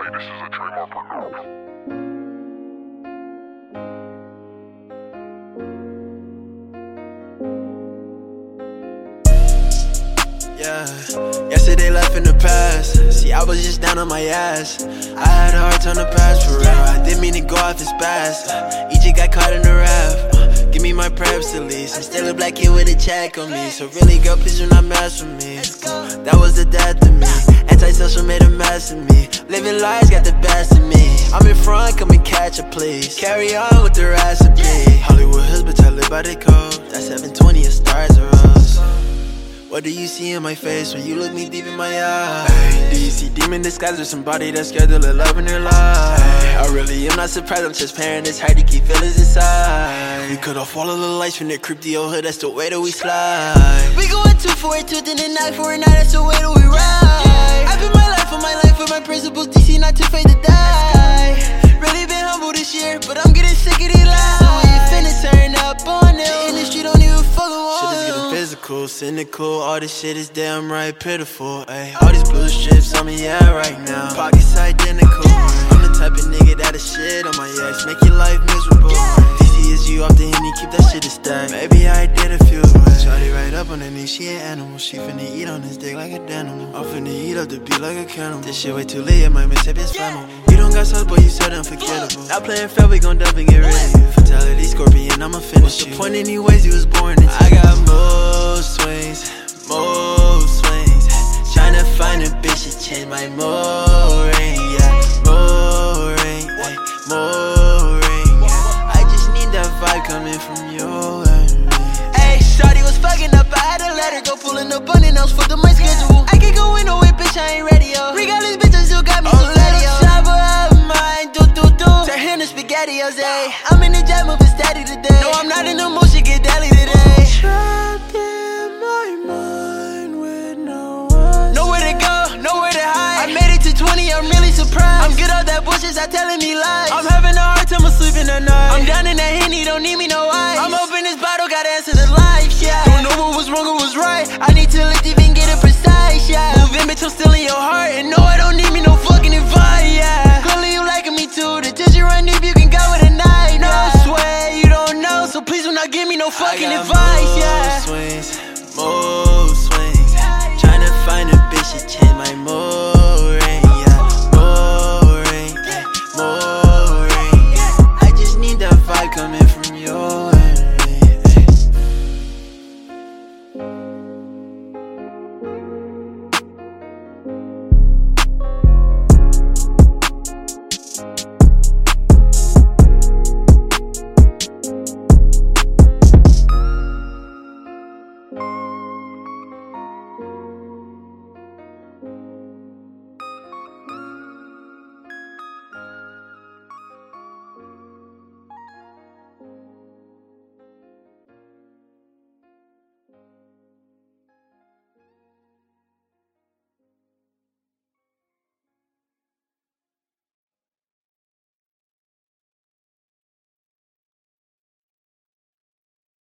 Hey, this is a trademark production. Yeah, yesterday left in the past. See, I was just down on my ass. I had a hard time to pass for real. I didn't mean to go off his pass. EJ got caught in the rap. Give me my preps at least. I'm still a black kid with a check on me. So really, girl, please do not mess with me. That was the death of me. Antisocial made a mess of me. Living lies got the best of me. I'm in front, come and catch it, please. Carry on with the recipe. Hollywood Hills, bitch, I live by the code. That 720 is stars or us. What do you see in my face when you look me deep in my eyes? Do you see demon disguised or somebody that's scared to let love in their life? I really am not surprised, I'm transparent, it's hard to keep feelings inside. We cut off all of the lights from that creepy old hood, that's the way that we slide. We going 2 for a tooth and a 9 for a 9, that's the way that we ride. I put my life on my life with my principles, DC not too afraid to die. Really been humble this year, but I'm getting sick of these lies. So when you finna turn up on it, the industry don't even fucking want. Shit is getting physical, cynical, all this shit is damn right pitiful, ayy. All these blue strips on me, yeah, right now. Pockets identical. I'm the type of nigga that'll shit on my ex, make your life miserable. DC is you off the Henny, keep that shit a stack. Maybe I did a few, shawty right up on her knee, she an animal. She finna eat on his dick like a danimal. I'm finna eat up the beat like a cannibal. This shit way too late, my mixtape is flammable. You don't got sauce, boy, you said unforgettable. Not playing fair, we gon' dub and get rid of you. Fatality, Scorpion, I'ma finish you. What's the point anyways, you was born into. I got more swings. Tryna find a bitch to change my more ring, yeah. More ring, ay, more ring, yeah. I just need that vibe coming from you and me. Ayy, shawty was fucking up, I had to let her go. Pulling up on it, I was fucked up my schedule. I can't go in no way, bitch, I ain't ready, yo. Regardless, bitch, I still got me so ready, yo. Shabba of mine, do. Turn him to spaghetti, Jose. I'm in the jet, moving steady today. No, I'm not in the mood, shit get deadly today. Trapped in my mind with no one. Nowhere to go, nowhere to hide. I made it to 20, I'm really surprised. I'm good at that bullshit, stop telling me lies. I'm having a hard time sleeping at night. I'm down in that Henny, don't need me no ice. I'm open this bottle, gotta answer the life, yeah. Don't know what was wrong or was right. I need to lift even get it precise, yeah. Moving, bitch, I'm still in your heart. And no, I don't need me no fucking advice, yeah. Clearly you liking me too. The tissue run deep, you can go with a knife. No, I swear you don't know, so please do not give me no fucking advice, yeah.